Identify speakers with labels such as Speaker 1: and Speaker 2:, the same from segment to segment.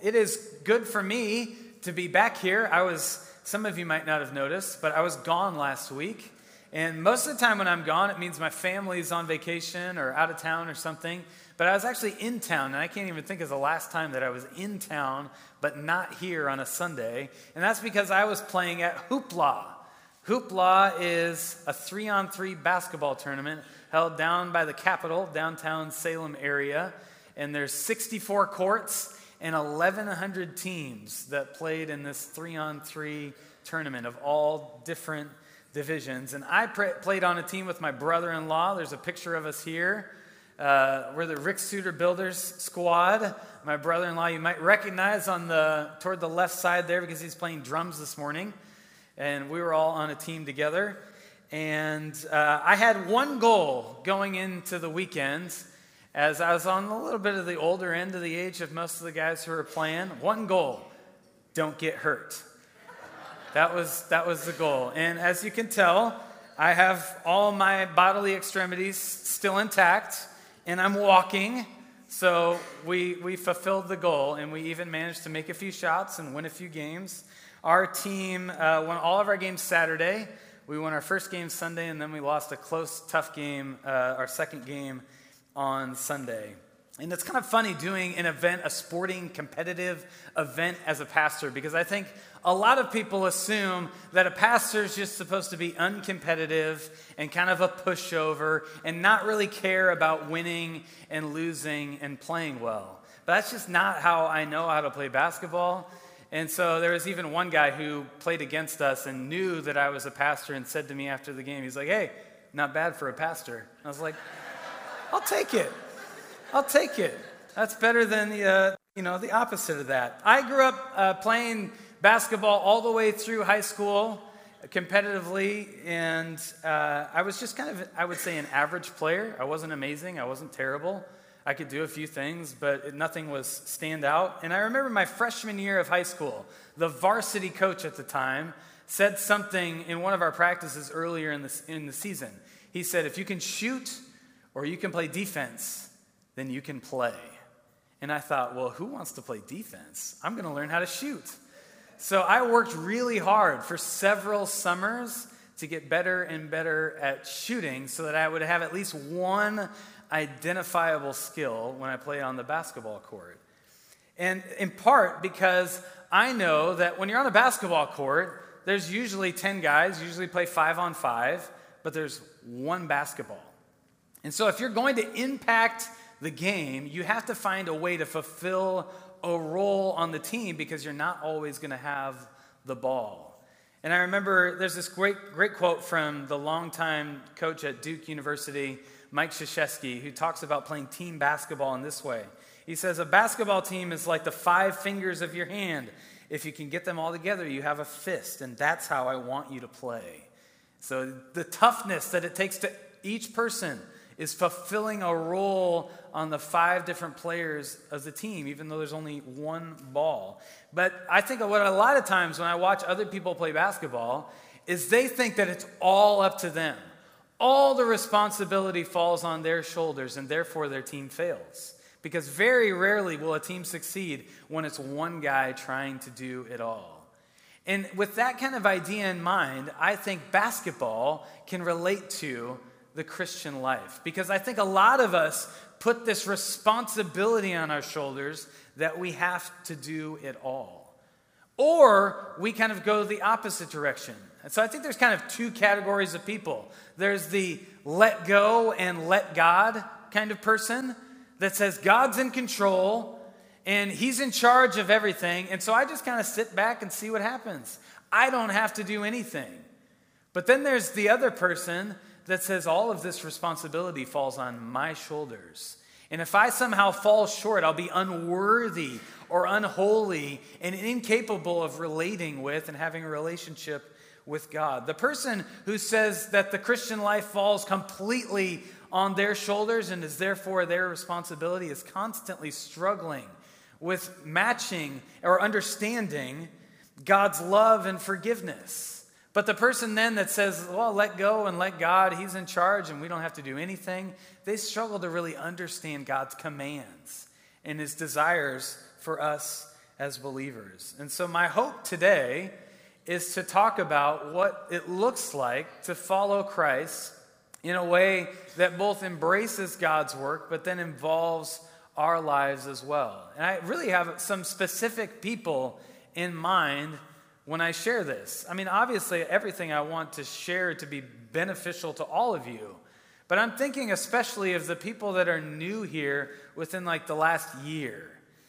Speaker 1: it is good for me to be back here. Some of you might not have noticed, but I was gone last week. And most of the time when I'm gone, it means my family's on vacation or out of town or something. But I was actually in town, and I can't even think of the last time that I was in town, but not here on a Sunday. And that's because I was playing at Hoopla. Hoopla is a 3-on-3 basketball tournament held down by the Capitol, downtown Salem area. And there's 64 courts and 1,100 teams that played in this 3-on-3 tournament of all different divisions. And I played on a team with my brother-in-law. There's a picture of us here. We're the Rick Suter Builders squad. My brother-in-law you might recognize toward the left side there because he's playing drums this morning. And we were all on a team together. And I had one goal going into the weekend, as I was on a little bit of the older end of the age of most of the guys who were playing. One goal: don't get hurt. That was the goal. And as you can tell, I have all my bodily extremities still intact, and I'm walking. So we fulfilled the goal, and we even managed to make a few shots and win a few games. Our team won all of our games Saturday. We won our first game Sunday, and then we lost a close, tough game, our second game on Sunday. And it's kind of funny doing an event, a sporting, competitive event as a pastor, because I think a lot of people assume that a pastor is just supposed to be uncompetitive and kind of a pushover and not really care about winning and losing and playing well. But that's just not how I know how to play basketball. And so there was even one guy who played against us and knew that I was a pastor and said to me after the game, he's like, "Hey, not bad for a pastor." I was like, I'll take it. That's better than the opposite of that. I grew up playing basketball all the way through high school competitively, and I was just kind of, I would say, an average player. I wasn't amazing. I wasn't terrible. I could do a few things, but nothing was stand out. And I remember my freshman year of high school, the varsity coach at the time said something in one of our practices earlier in the season. He said, "If you can shoot or you can play defense, then you can play." And I thought, well, who wants to play defense? I'm going to learn how to shoot. So I worked really hard for several summers to get better and better at shooting so that I would have at least one identifiable skill when I played on the basketball court. And in part because I know that when you're on a basketball court, there's usually 10 guys, usually play 5-on-5, but there's one basketball. And so if you're going to impact the game, you have to find a way to fulfill a role on the team because you're not always going to have the ball. And I remember there's this great quote from the longtime coach at Duke University, Mike Krzyzewski, who talks about playing team basketball in this way. He says, "A basketball team is like the 5 fingers of your hand. If you can get them all together, you have a fist, and that's how I want you to play." So the toughness that it takes to each person is fulfilling a role on the 5 different players of the team, even though there's only one ball. But I think what a lot of times when I watch other people play basketball is they think that it's all up to them. All the responsibility falls on their shoulders, and therefore their team fails. Because very rarely will a team succeed when it's one guy trying to do it all. And with that kind of idea in mind, I think basketball can relate to the Christian life. Because I think a lot of us put this responsibility on our shoulders that we have to do it all. Or we kind of go the opposite direction. And so I think there's kind of 2 categories of people. There's the let go and let God kind of person that says God's in control and he's in charge of everything. And so I just kind of sit back and see what happens. I don't have to do anything. But then there's the other person that says all of this responsibility falls on my shoulders. And if I somehow fall short, I'll be unworthy or unholy and incapable of relating with and having a relationship with God. The person who says that the Christian life falls completely on their shoulders and is therefore their responsibility is constantly struggling with matching or understanding God's love and forgiveness. But the person then that says, well, let go and let God, he's in charge and we don't have to do anything, they struggle to really understand God's commands and his desires for us as believers. And so my hope today is to talk about what it looks like to follow Christ in a way that both embraces God's work, but then involves our lives as well. And I really have some specific people in mind when I share this. I mean, obviously, everything I want to share to be beneficial to all of you. But I'm thinking especially of the people that are new here within like the last year.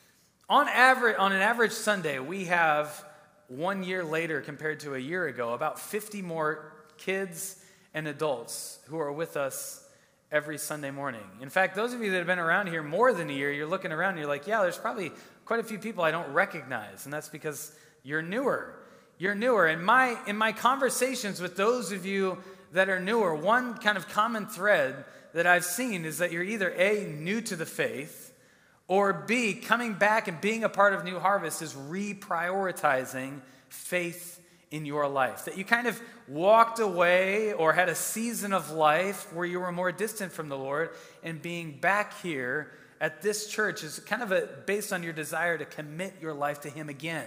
Speaker 1: On an average Sunday, we have 1 year later compared to a year ago, about 50 more kids and adults who are with us every Sunday morning. In fact, those of you that have been around here more than a year, you're looking around and you're like, yeah, there's probably quite a few people I don't recognize. And that's because you're newer. You're newer. In my conversations with those of you that are newer, one kind of common thread that I've seen is that you're either A, new to the faith, or B, coming back and being a part of New Harvest is reprioritizing faith in your life. That you kind of walked away or had a season of life where you were more distant from the Lord, and being back here at this church is kind of based on your desire to commit your life to Him again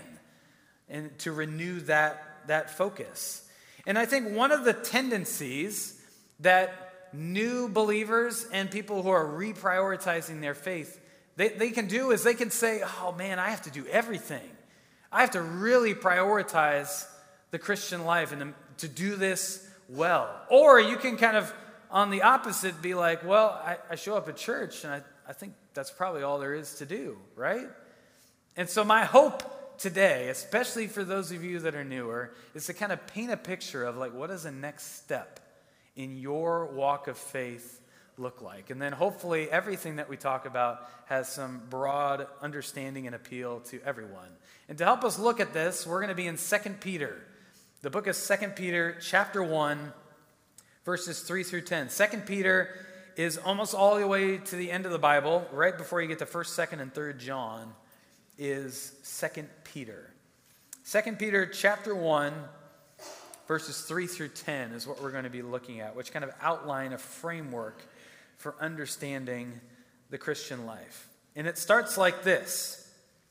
Speaker 1: and to renew that focus. And I think one of the tendencies that new believers and people who are reprioritizing their faith, they can do is they can say, oh man, I have to do everything. I have to really prioritize the Christian life and to do this well. Or you can kind of, on the opposite, be like, well, I show up at church and I think that's probably all there is to do, right? And so my hope today, especially for those of you that are newer, is to kind of paint a picture of like, what does the next step in your walk of faith look like? And then hopefully everything that we talk about has some broad understanding and appeal to everyone. And to help us look at this, we're going to be in 2 Peter. The book of 2 Peter, chapter 1, verses 3 through 10. 2 Peter is almost all the way to the end of the Bible. Right before you get to 1st, 2nd, and 3rd John is 2 Peter. 2 Peter, chapter 1, verses 3 through 10 is what we're going to be looking at, which kind of outline a framework for understanding the Christian life. And it starts like this.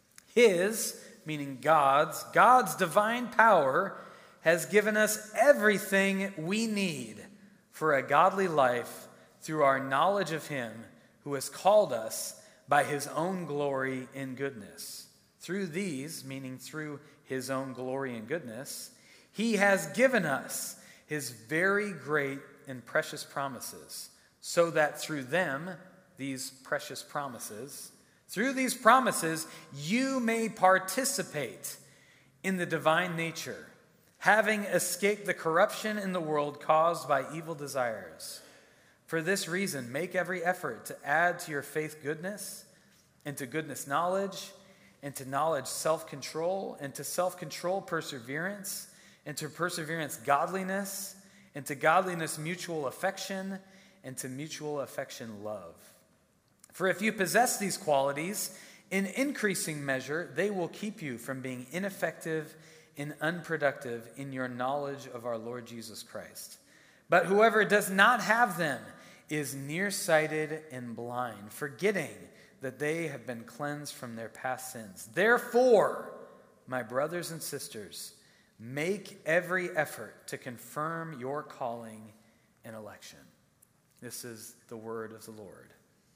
Speaker 1: His, meaning God's divine power has given us everything we need for a godly life through our knowledge of Him who has called us by His own glory and goodness. Through these, meaning through His own glory and goodness, He has given us His very great and precious promises, so that through them, these precious promises, through these promises, you may participate in the divine nature, having escaped the corruption in the world caused by evil desires. For this reason, make every effort to add to your faith goodness, and to goodness knowledge, and to knowledge self-control, and to self-control perseverance, and to perseverance godliness, and to godliness mutual affection, and to mutual affection love. For if you possess these qualities in increasing measure, they will keep you from being ineffective and unproductive in your knowledge of our Lord Jesus Christ. But whoever does not have them is nearsighted and blind, forgetting that they have been cleansed from their past sins. Therefore, my brothers and sisters, make every effort to confirm your calling and election. This is the word of the Lord.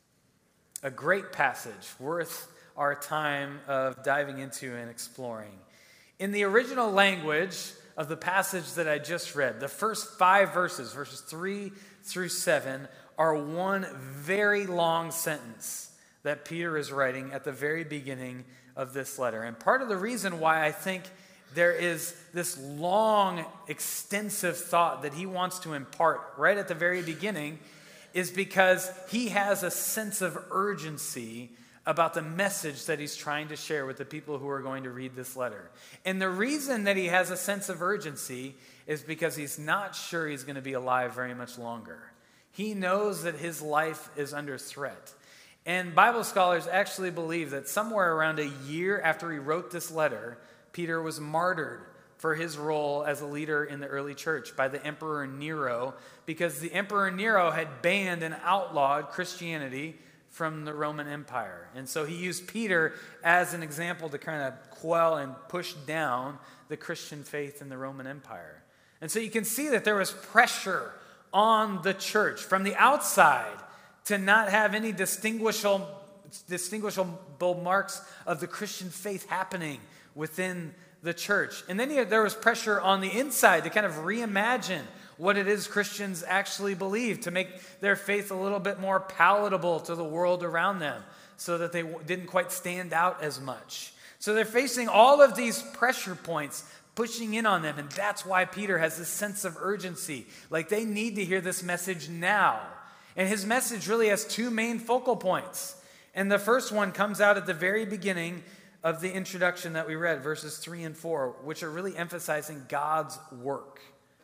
Speaker 1: A great passage worth our time of diving into and exploring. In the original language of the passage that I just read, the first 5 verses, verses 3 through 7, are one very long sentence that Peter is writing at the very beginning of this letter. And part of the reason why I think there is this long, extensive thought that he wants to impart right at the very beginning is because he has a sense of urgency about the message that he's trying to share with the people who are going to read this letter. And the reason that he has a sense of urgency is because he's not sure he's going to be alive very much longer. He knows that his life is under threat. And Bible scholars actually believe that somewhere around a year after he wrote this letter, Peter was martyred for his role as a leader in the early church by the Emperor Nero, because the Emperor Nero had banned and outlawed Christianity from the Roman Empire. And so he used Peter as an example to kind of quell and push down the Christian faith in the Roman Empire. And so you can see that there was pressure on the church from the outside to not have any distinguishable marks of the Christian faith happening within the church. And then there was pressure on the inside to kind of reimagine what it is Christians actually believe, to make their faith a little bit more palatable to the world around them so that they didn't quite stand out as much. So they're facing all of these pressure points pushing in on them, and that's why Peter has this sense of urgency. Like they need to hear this message now. And his message really has two main focal points. And the first one comes out at the very beginning of the introduction that we read, verses 3 and 4, which are really emphasizing God's work.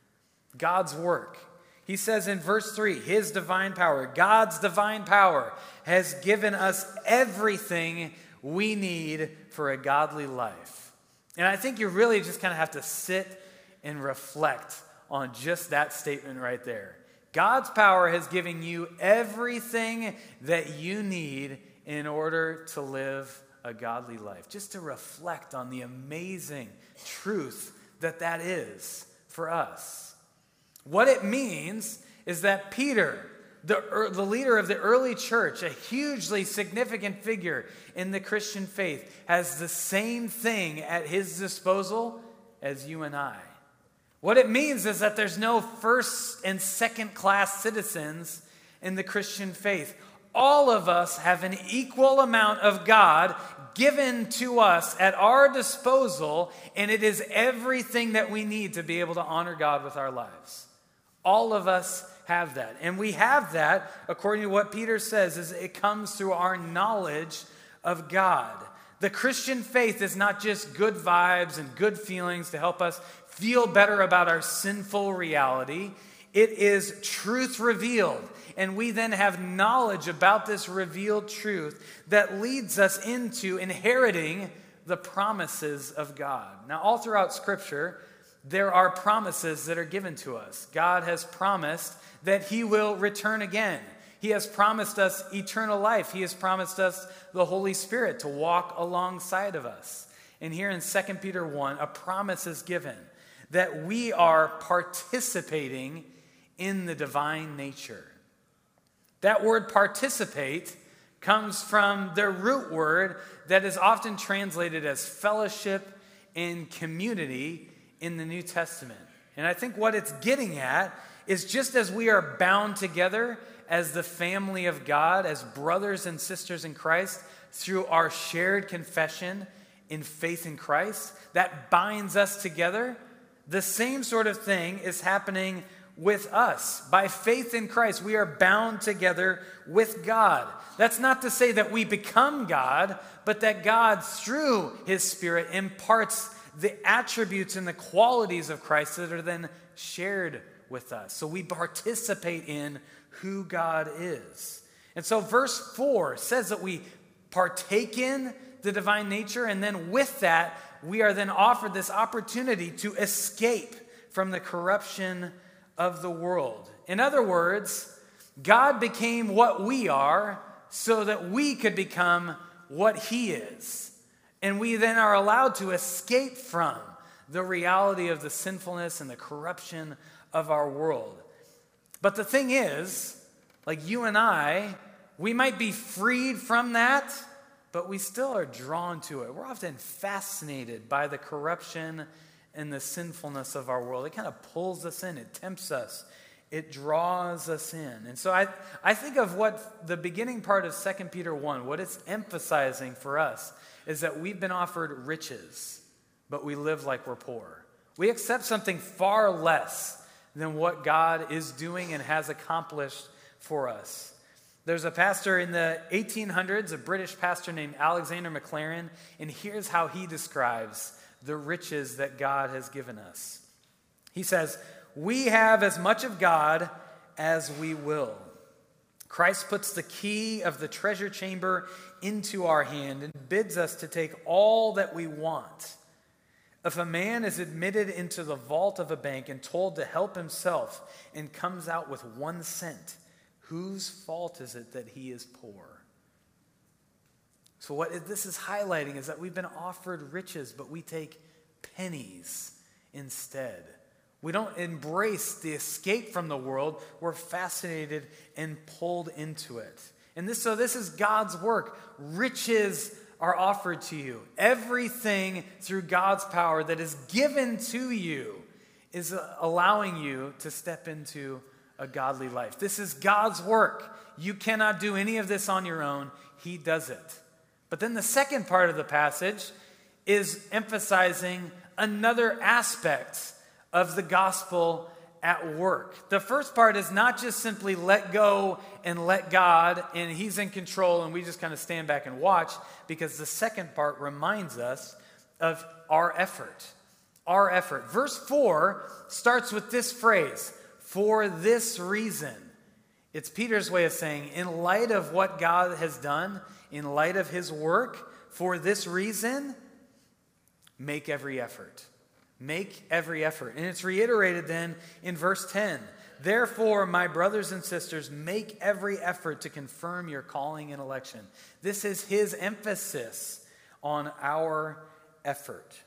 Speaker 1: God's work. He says in verse 3, his divine power, God's divine power, has given us everything we need for a godly life. And I think you really just kind of have to sit and reflect on just that statement right there. God's power has given you everything that you need in order to live a godly life. Just to reflect on the amazing truth that is for us. What it means is that Peter, the leader of the early church, a hugely significant figure in the Christian faith, has the same thing at his disposal as you and I. What it means is that there's no first and second class citizens in the Christian faith. All of us have an equal amount of God given to us at our disposal, and it is everything that we need to be able to honor God with our lives. All of us have that. And we have that, according to what Peter says, is it comes through our knowledge of God. The Christian faith is not just good vibes and good feelings to help us feel better about our sinful reality. It is truth revealed. And we then have knowledge about this revealed truth that leads us into inheriting the promises of God. Now, all throughout Scripture, there are promises that are given to us. God has promised that he will return again. He has promised us eternal life. He has promised us the Holy Spirit to walk alongside of us. And here in 2 Peter 1, a promise is given that we are participating in the divine nature. That word participate comes from the root word that is often translated as fellowship and community in the New Testament. And I think what it's getting at is just as we are bound together as the family of God, as brothers and sisters in Christ, through our shared confession in faith in Christ, that binds us together, the same sort of thing is happening with us. By faith in Christ, we are bound together with God. That's not to say that we become God, but that God, through his Spirit, imparts the attributes and the qualities of Christ that are then shared with us. So we participate in who God is. And so verse 4 says that we partake in the divine nature, and then with that, we are then offered this opportunity to escape from the corruption of the world. In other words, God became what we are so that we could become what he is. And we then are allowed to escape from the reality of the sinfulness and the corruption of our world. But the thing is, like you and I, we might be freed from that, but we still are drawn to it. We're often fascinated by the corruption and the sinfulness of our world. It kind of pulls us in. It tempts us. It draws us in. And so I think of what the beginning part of 2 Peter 1, what it's emphasizing for us is that we've been offered riches, but we live like we're poor. We accept something far less than what God is doing and has accomplished for us. There's a pastor in the 1800s, a British pastor named Alexander Maclaren, and here's how he describes the riches that God has given us. He says, "We have as much of God as we will. Christ puts the key of the treasure chamber into our hand and bids us to take all that we want. If a man is admitted into the vault of a bank and told to help himself and comes out with 1 cent, whose fault is it that he is poor?" So what this is highlighting is that we've been offered riches, but we take pennies instead. We don't embrace the escape from the world. We're fascinated and pulled into it. And this is God's work. Riches are offered to you. Everything through God's power that is given to you is allowing you to step into a godly life. This is God's work. You cannot do any of this on your own. He does it. But then the second part of the passage is emphasizing another aspect of the gospel at work. The first part is not just simply let go and let God, and He's in control, and we just kind of stand back and watch, because the second part reminds us of our effort. Our effort. Verse 4 starts with this phrase, for this reason. It's Peter's way of saying, in light of what God has done, in light of His work, for this reason, make every effort. Make every effort. And it's reiterated then in verse 10. Therefore, my brothers and sisters, make every effort to confirm your calling and election. This is his emphasis on our effort.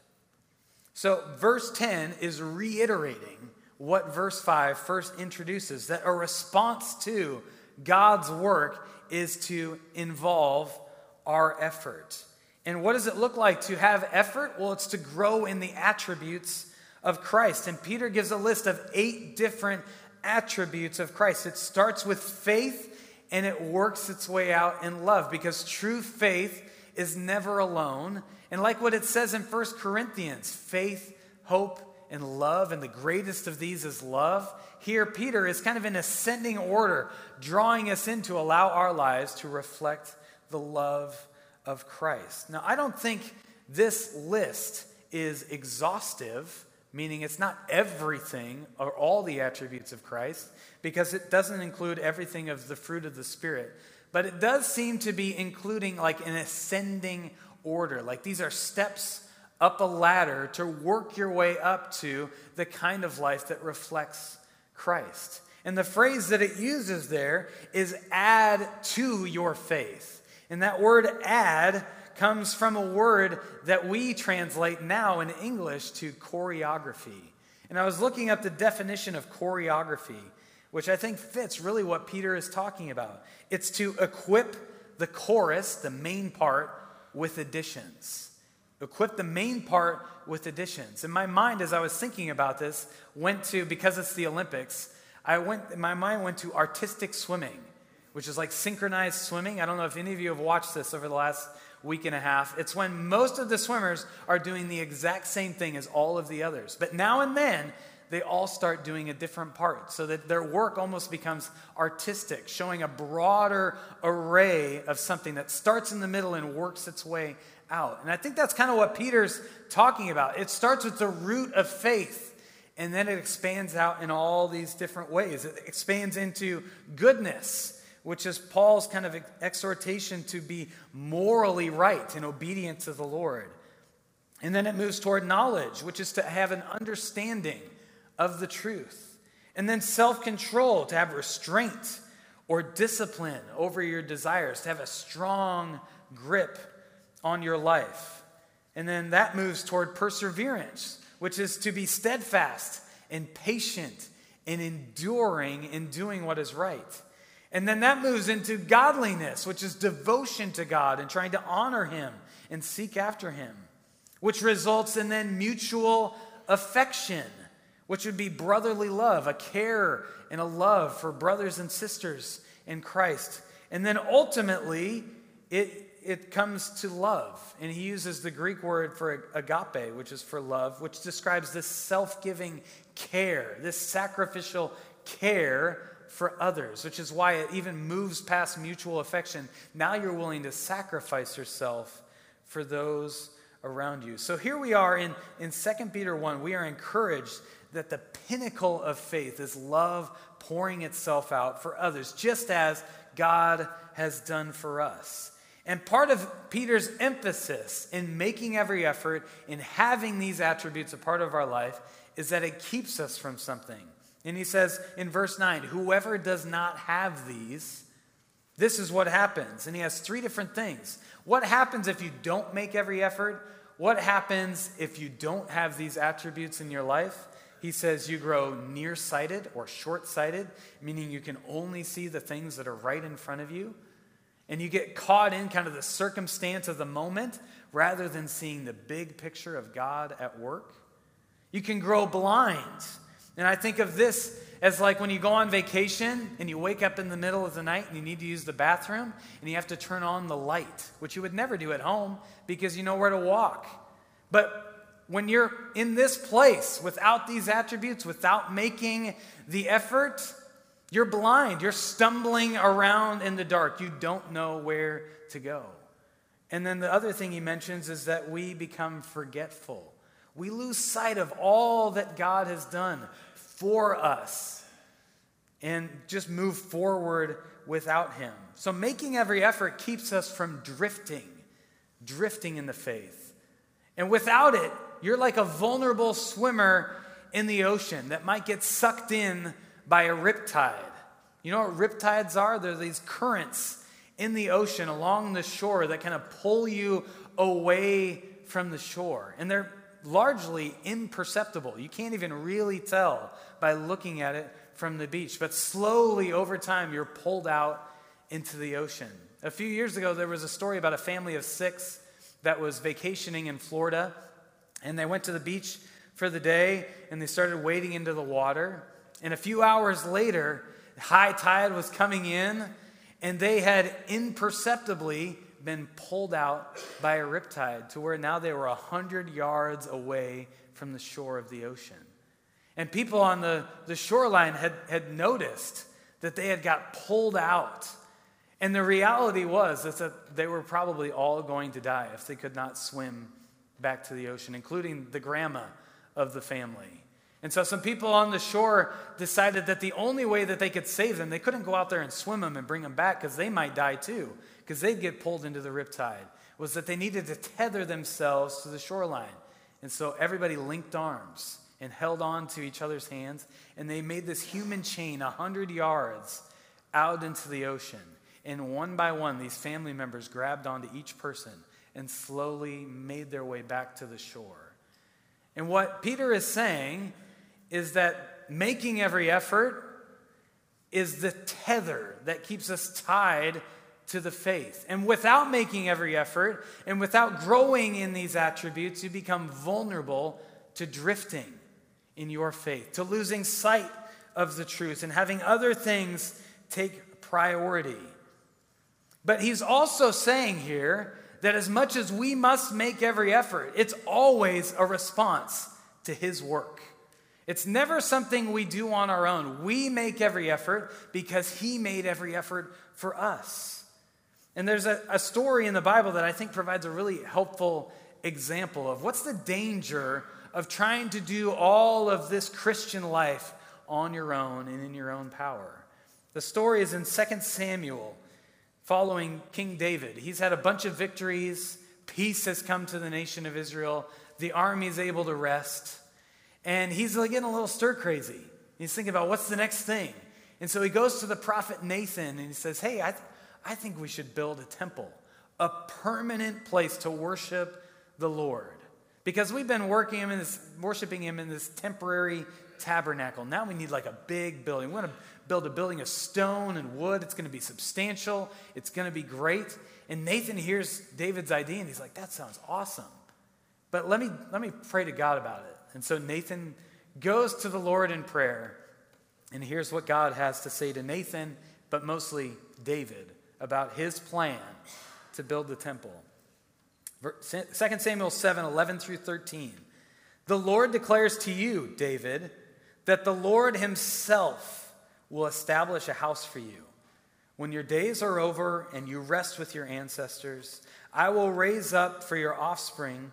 Speaker 1: So verse 10 is reiterating what verse 5 first introduces, that a response to God's work is to involve our effort. And what does it look like to have effort? Well, it's to grow in the attributes of Christ. And Peter gives a list of 8 different attributes of Christ. It starts with faith and it works its way out in love, because true faith is never alone. And like what it says in 1 Corinthians, faith, hope, and love, and the greatest of these is love. Here, Peter is kind of in ascending order, drawing us in to allow our lives to reflect the love of Christ. Now, I don't think this list is exhaustive, meaning it's not everything or all the attributes of Christ, because it doesn't include everything of the fruit of the Spirit. But it does seem to be including like an ascending order. Like these are steps up a ladder to work your way up to the kind of life that reflects Christ. And the phrase that it uses there is add to your faith. And that word add comes from a word that we translate now in English to choreography. And I was looking up the definition of choreography, which I think fits really what Peter is talking about. It's to equip the chorus, the main part, with additions. Equip the main part with additions. And my mind, as I was thinking about this, went to, because it's the Olympics, my mind went to artistic swimming, which is like synchronized swimming. I don't know if any of you have watched this over the last week and a half. It's when most of the swimmers are doing the exact same thing as all of the others. But now and then, they all start doing a different part, so that their work almost becomes artistic, showing a broader array of something that starts in the middle and works its way out. And I think that's kind of what Peter's talking about. It starts with the root of faith, and then it expands out in all these different ways. It expands into goodness, which is Paul's kind of exhortation to be morally right and obedient to the Lord. And then it moves toward knowledge, which is to have an understanding of the truth. And then self-control, to have restraint or discipline over your desires, to have a strong grip on your life. And then that moves toward perseverance, which is to be steadfast and patient and enduring in doing what is right. And then that moves into godliness, which is devotion to God and trying to honor Him and seek after Him, which results in then mutual affection, which would be brotherly love, a care and a love for brothers and sisters in Christ. And then ultimately, it comes to love. And he uses the Greek word for agape, which is for love, which describes this self-giving care, this sacrificial care for others, which is why it even moves past mutual affection. Now you're willing to sacrifice yourself for those around you. So here we are in 2 Peter 1. We are encouraged that the pinnacle of faith is love pouring itself out for others, just as God has done for us. And part of Peter's emphasis in making every effort, in having these attributes a part of our life, is that it keeps us from something. And he says in verse 9, whoever does not have these, this is what happens. And he has 3 different things. What happens if you don't make every effort? What happens if you don't have these attributes in your life? He says you grow nearsighted or short-sighted, meaning you can only see the things that are right in front of you. And you get caught in kind of the circumstance of the moment rather than seeing the big picture of God at work. You can grow blind. And I think of this as like when you go on vacation and you wake up in the middle of the night and you need to use the bathroom and you have to turn on the light, which you would never do at home because you know where to walk. But when you're in this place without these attributes, without making the effort, you're blind. You're stumbling around in the dark. You don't know where to go. And then the other thing he mentions is that we become forgetful. We lose sight of all that God has done for us and just move forward without him. So making every effort keeps us from drifting in the faith. And without it, you're like a vulnerable swimmer in the ocean that might get sucked in by a riptide. You know what riptides are? They're these currents in the ocean along the shore that kind of pull you away from the shore. And they're largely imperceptible. You can't even really tell by looking at it from the beach. But slowly over time, you're pulled out into the ocean. A few years ago, there was a story about a family of 6 that was vacationing in Florida. And they went to the beach for the day, and they started wading into the water. And a few hours later, high tide was coming in, and they had imperceptibly been pulled out by a riptide to where now they were 100 yards away from the shore of the ocean. And people on the shoreline had noticed that they had got pulled out. And the reality was that they were probably all going to die if they could not swim back to the ocean, including the grandma of the family. And so some people on the shore decided that the only way that they could save them, they couldn't go out there and swim them and bring them back because they might die too, because they'd get pulled into the riptide, was that they needed to tether themselves to the shoreline. And so everybody linked arms and held on to each other's hands, and they made this human chain 100 yards out into the ocean. And one by one, these family members grabbed onto each person and slowly made their way back to the shore. And what Peter is saying is that making every effort is the tether that keeps us tied to the faith. And without making every effort and without growing in these attributes, you become vulnerable to drifting in your faith, to losing sight of the truth and having other things take priority. But he's also saying here that as much as we must make every effort, it's always a response to his work. It's never something we do on our own. We make every effort because he made every effort for us. And there's a story in the Bible that I think provides a really helpful example of what's the danger of trying to do all of this Christian life on your own and in your own power. The story is in 2 Samuel. Following King David. He's had a bunch of victories. Peace has come to the nation of Israel. The army is able to rest. And he's getting a little stir-crazy. He's thinking about what's the next thing. And so he goes to the prophet Nathan and he says, hey, I think we should build a temple, a permanent place to worship the Lord. Because we've been worshiping him in this temporary tabernacle. Now we need like a big building. We want to build a building of stone and wood. It's going to be substantial. It's going to be great. And Nathan hears David's idea and he's like, that sounds awesome. But let me pray to God about it. And so Nathan goes to the Lord in prayer. And here's what God has to say to Nathan, but mostly David, about his plan to build the temple. 2 Samuel 7, 11 through 13. The Lord declares to you, David, that the Lord himself will establish a house for you. When your days are over and you rest with your ancestors, I will raise up your offspring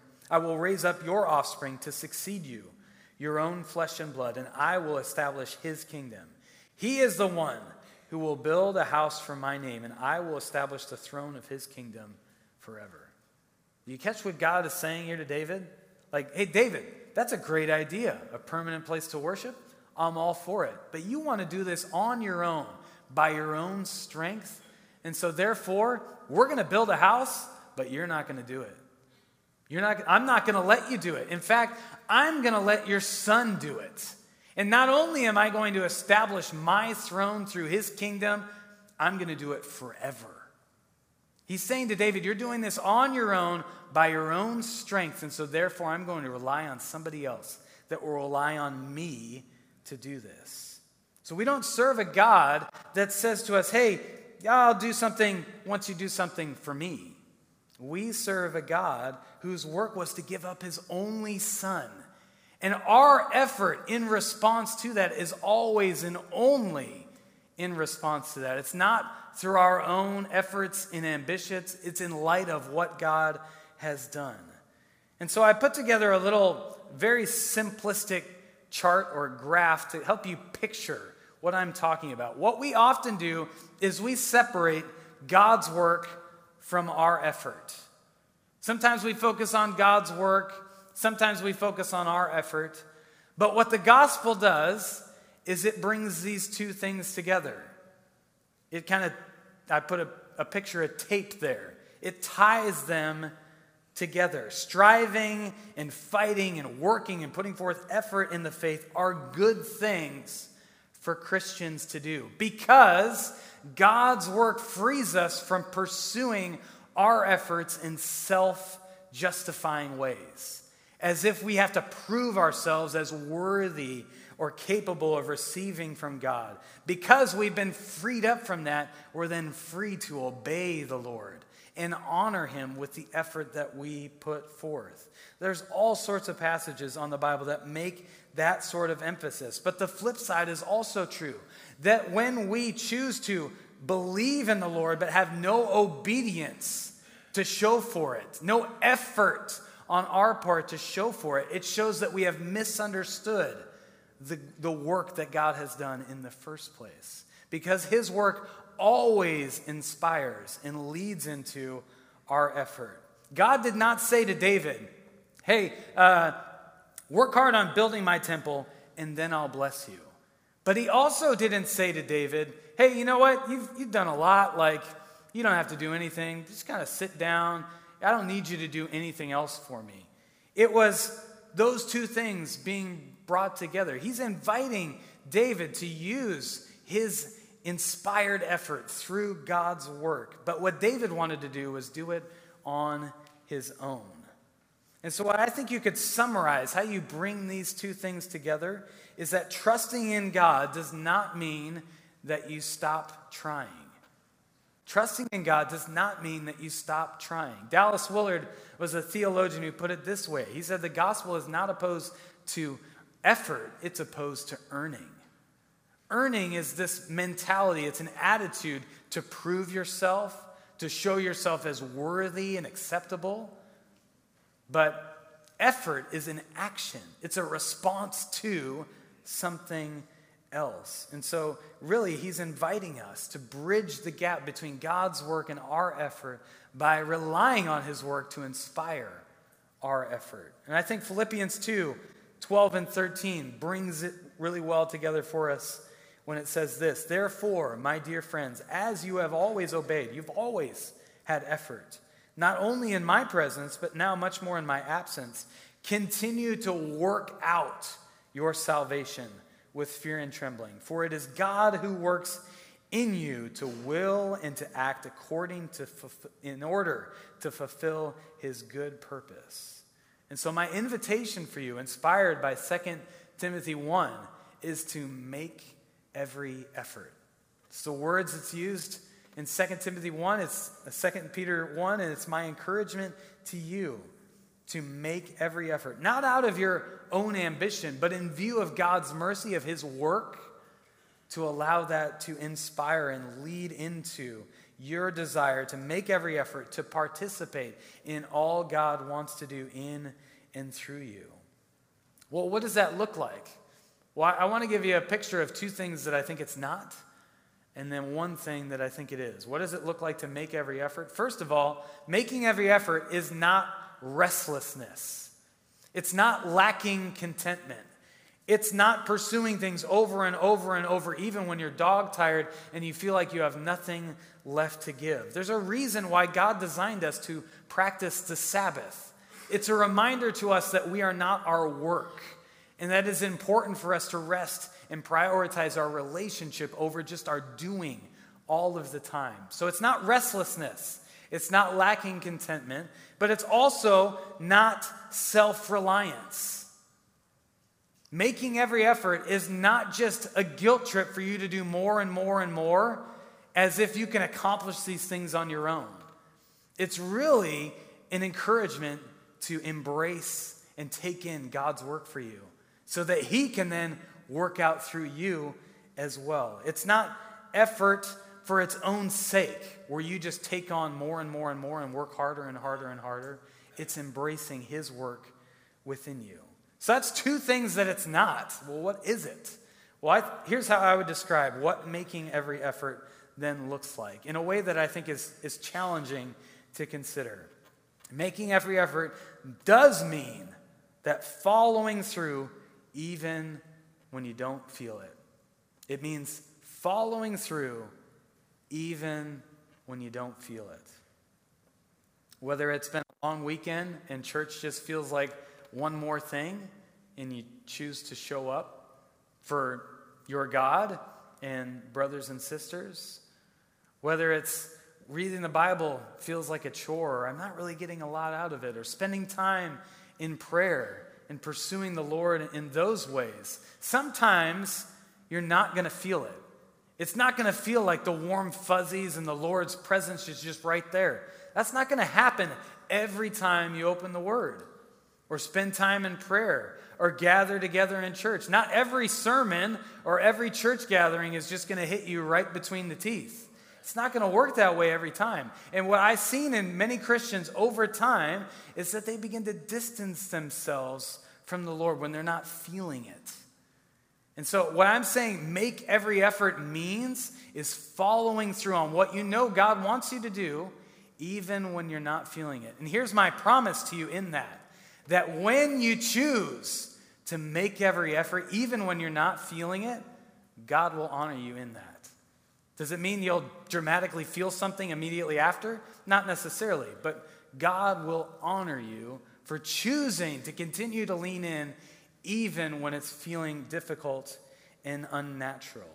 Speaker 1: to succeed you, your own flesh and blood, and I will establish his kingdom. He is the one who will build a house for my name, and I will establish the throne of his kingdom forever. Do you catch what God is saying here to David? Like, hey, David, that's a great idea, a permanent place to worship. I'm all for it. But you want to do this on your own, by your own strength. And so therefore, we're going to build a house, but you're not going to do it. I'm not going to let you do it. In fact, I'm going to let your son do it. And not only am I going to establish my throne through his kingdom, I'm going to do it forever. He's saying to David, you're doing this on your own, by your own strength, and so therefore I'm going to rely on somebody else that will rely on me to do this. So we don't serve a God that says to us, hey, I'll do something once you do something for me. We serve a God whose work was to give up his only son. And our effort in response to that is always and only in response to that. It's not through our own efforts and ambitions. It's in light of what God has done. And so I put together a little very simplistic chart or graph to help you picture what I'm talking about. What we often do is we separate God's work from our effort. Sometimes we focus on God's work. Sometimes we focus on our effort. But what the gospel does is it brings these two things together. I put a picture of tape there. It ties them together. Striving and fighting and working and putting forth effort in the faith are good things for Christians to do because God's work frees us from pursuing our efforts in self-justifying ways, as if we have to prove ourselves as worthy or capable of receiving from God. Because we've been freed up from that, we're then free to obey the Lord and honor him with the effort that we put forth. There's all sorts of passages on the Bible that make that sort of emphasis. But the flip side is also true, that when we choose to believe in the Lord but have no obedience to show for it, no effort on our part to show for it, it shows that we have misunderstood the work that God has done in the first place. Because his work always inspires and leads into our effort. God did not say to David, hey, work hard on building my temple and then I'll bless you. But he also didn't say to David, hey, you know what? You've done a lot. Like, you don't have to do anything. Just kind of sit down. I don't need you to do anything else for me. It was those two things being brought together. He's inviting David to use his inspired effort through God's work. But what David wanted to do was do it on his own. And so what I think you could summarize how you bring these two things together is that trusting in God does not mean that you stop trying. Trusting in God does not mean that you stop trying. Dallas Willard was a theologian who put it this way. He said the gospel is not opposed to effort, it's opposed to earning. Earning is this mentality, it's an attitude to prove yourself, to show yourself as worthy and acceptable. But effort is an action. It's a response to something else. And so really he's inviting us to bridge the gap between God's work and our effort by relying on his work to inspire our effort. And I think Philippians 2:12 and 13 brings it really well together for us when it says this: therefore, my dear friends, as you have always obeyed, you've always had effort, not only in my presence, but now much more in my absence, continue to work out your salvation with fear and trembling. For it is God who works in you to will and to act in order to fulfill his good purpose. And so my invitation for you, inspired by 2 Timothy 1, is to make every effort. It's the words that's used in 2 Timothy 1, it's 2 Peter 1, and it's my encouragement to you to make every effort. Not out of your own ambition, but in view of God's mercy, of his work, to allow that to inspire and lead into your desire to make every effort to participate in all God wants to do in and through you. Well, what does that look like? Well, I want to give you a picture of two things that I think it's not, and then one thing that I think it is. What does it look like to make every effort? First of all, making every effort is not restlessness. It's not lacking contentment. It's not pursuing things over and over and over, even when you're dog-tired and you feel like you have nothing left to give. There's a reason why God designed us to practice the Sabbath. It's a reminder to us that we are not our work, and that it's important for us to rest and prioritize our relationship over just our doing all of the time. So it's not restlessness. It's not lacking contentment, but it's also not self-reliance. Making every effort is not just a guilt trip for you to do more and more and more as if you can accomplish these things on your own. It's really an encouragement to embrace and take in God's work for you so that He can then work out through you as well. It's not effort for its own sake, where you just take on more and more and more and work harder and harder and harder. It's embracing His work within you. So that's two things that it's not. Well, what is it? Well, here's how I would describe what making every effort then looks like, in a way that I think is challenging to consider. Making every effort does mean that following through even when you don't feel it. It means following through even when you don't feel it. Whether it's been a long weekend and church just feels like one more thing and you choose to show up for your God and brothers and sisters. Whether it's reading the Bible feels like a chore, or I'm not really getting a lot out of it, or spending time in prayer and pursuing the Lord in those ways. Sometimes you're not going to feel it. It's not going to feel like the warm fuzzies and the Lord's presence is just right there. That's not going to happen every time you open the Word or spend time in prayer or gather together in church. Not every sermon or every church gathering is just going to hit you right between the teeth. It's not going to work that way every time. And what I've seen in many Christians over time is that they begin to distance themselves from the Lord when they're not feeling it. And so what I'm saying make every effort means is following through on what you know God wants you to do, even when you're not feeling it. And here's my promise to you in that when you choose to make every effort, even when you're not feeling it, God will honor you in that. Does it mean you'll dramatically feel something immediately after? Not necessarily, but God will honor you for choosing to continue to lean in even when it's feeling difficult and unnatural.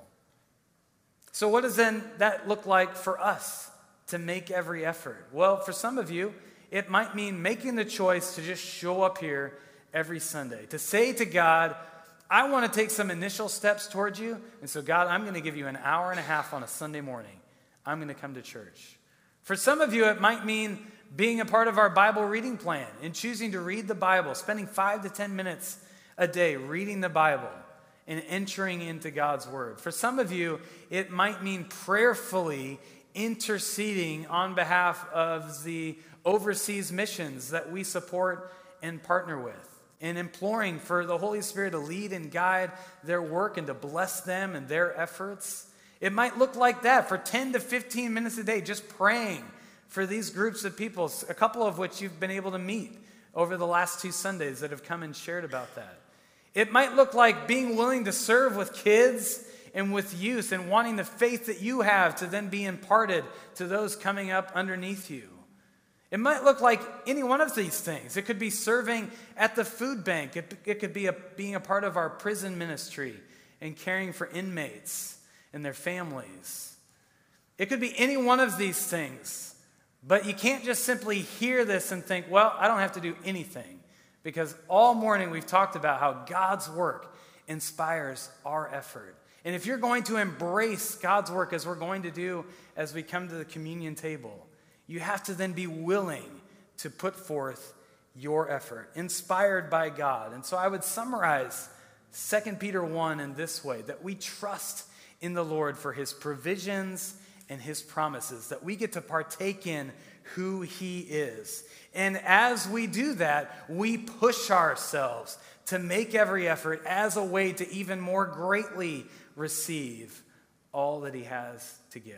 Speaker 1: So what does then that look like for us to make every effort? Well, for some of you, it might mean making the choice to just show up here every Sunday, to say to God, I want to take some initial steps towards you, and so God, I'm going to give you an hour and a half on a Sunday morning. I'm going to come to church. For some of you, it might mean being a part of our Bible reading plan and choosing to read the Bible, spending 5 to 10 minutes a day reading the Bible and entering into God's Word. For some of you, it might mean prayerfully interceding on behalf of the overseas missions that we support and partner with, and imploring for the Holy Spirit to lead and guide their work and to bless them and their efforts. It might look like that for 10 to 15 minutes a day, just praying for these groups of people, a couple of which you've been able to meet over the last 2 Sundays that have come and shared about that. It might look like being willing to serve with kids and with youth and wanting the faith that you have to then be imparted to those coming up underneath you. It might look like any one of these things. It could be serving at the food bank. It could be being a part of our prison ministry and caring for inmates and their families. It could be any one of these things. But you can't just simply hear this and think, well, I don't have to do anything. Because all morning we've talked about how God's work inspires our effort. And if you're going to embrace God's work as we're going to do as we come to the communion table, you have to then be willing to put forth your effort, inspired by God. And so I would summarize 2 Peter 1 in this way, that we trust in the Lord for His provisions and His promises, that we get to partake in who He is. And as we do that, we push ourselves to make every effort as a way to even more greatly receive all that He has to give.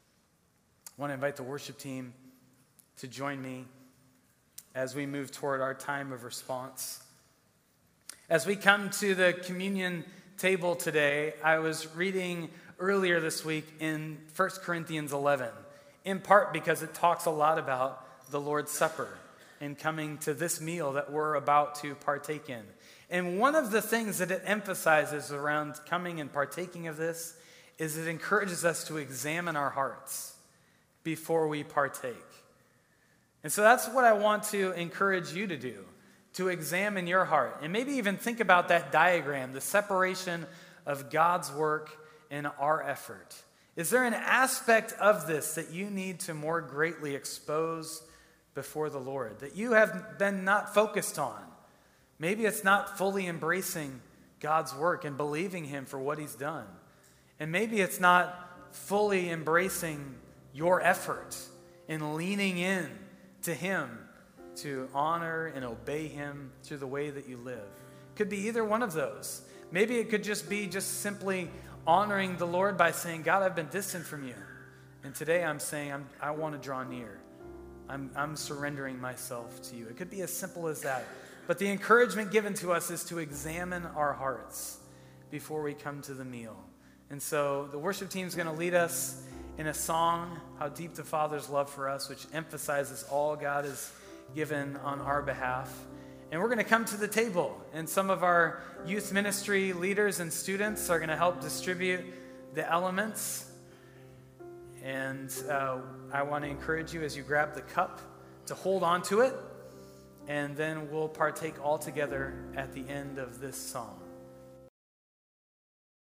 Speaker 1: I want to invite the worship team to join me as we move toward our time of response. As we come to the communion table today, I was reading earlier this week in 1 Corinthians 11, in part because it talks a lot about the Lord's Supper and coming to this meal that we're about to partake in. And one of the things that it emphasizes around coming and partaking of this is it encourages us to examine our hearts before we partake. And so that's what I want to encourage you to do, to examine your heart. And maybe even think about that diagram, the separation of God's work and our effort. Is there an aspect of this that you need to more greatly expose before the Lord, that you have been not focused on? Maybe it's not fully embracing God's work and believing Him for what He's done. And maybe it's not fully embracing your effort and leaning in to Him to honor and obey Him through the way that you live. Could be either one of those. Maybe it could just be simply honoring the Lord by saying, God, I've been distant from you. And today I'm saying I want to draw near. I'm surrendering myself to you. It could be as simple as that. But the encouragement given to us is to examine our hearts before we come to the meal. And so the worship team is going to lead us in a song, How Deep the Father's Love for Us, which emphasizes all God has given on our behalf. And we're going to come to the table, and some of our youth ministry leaders and students are going to help distribute the elements. And I want to encourage you as you grab the cup to hold on to it, and then we'll partake all together at the end of this song.